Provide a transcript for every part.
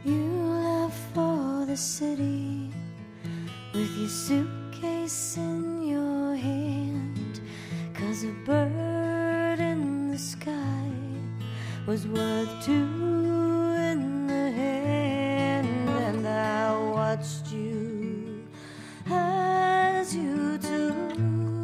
You left for the city with your suitcase in your hand, 'cause a bird in the sky was worth two in the hand. And I watched you as you took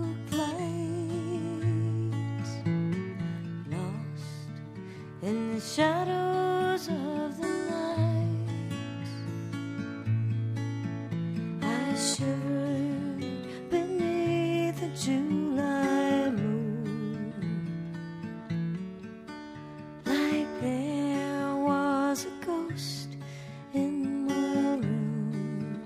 flight, lost in the shadows of the night. I shivered beneath the July moon, like there was a ghost in the room.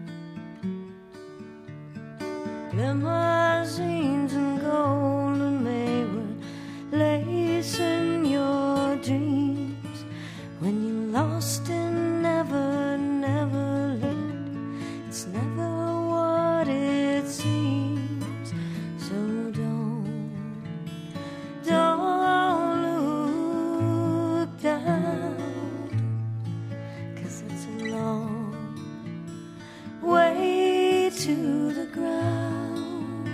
Limousines and golden Maywood lace in your dreams, when you lost and never, never lived. It's never what it seems. So don't look down, 'cause it's a long way to the ground.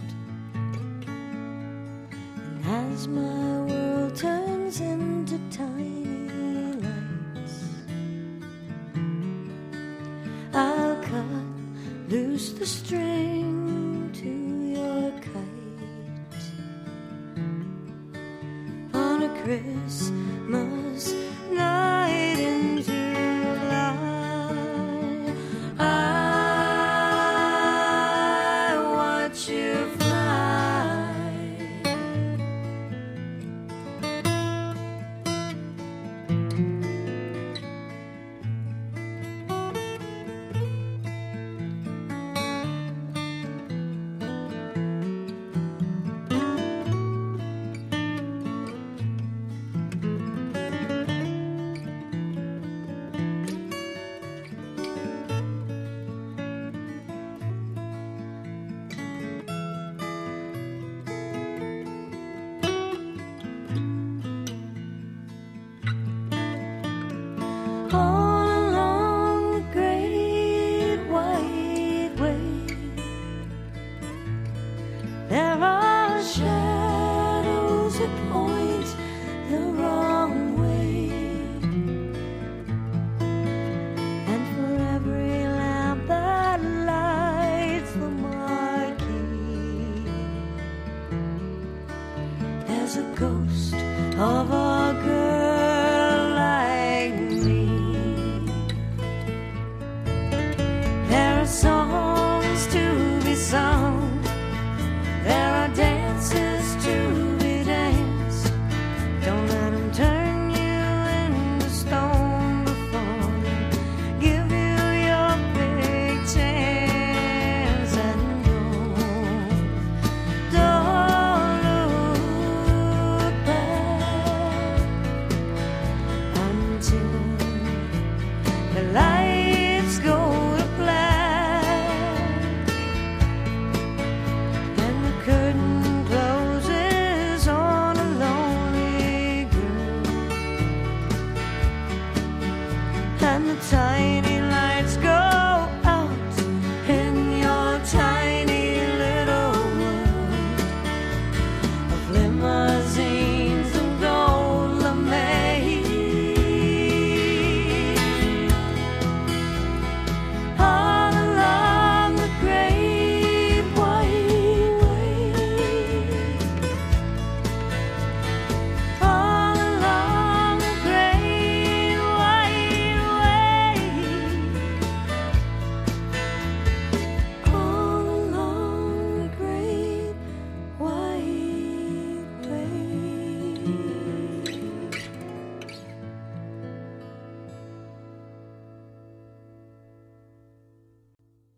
And as my world turns into tiny lights, I'll cut loose the string to your kite. On a Christmas night in July, I watch you fly. All along the great white way, there are shadows that point the wrong way. And for every lamp that lights the marquee, there's a ghost of our girl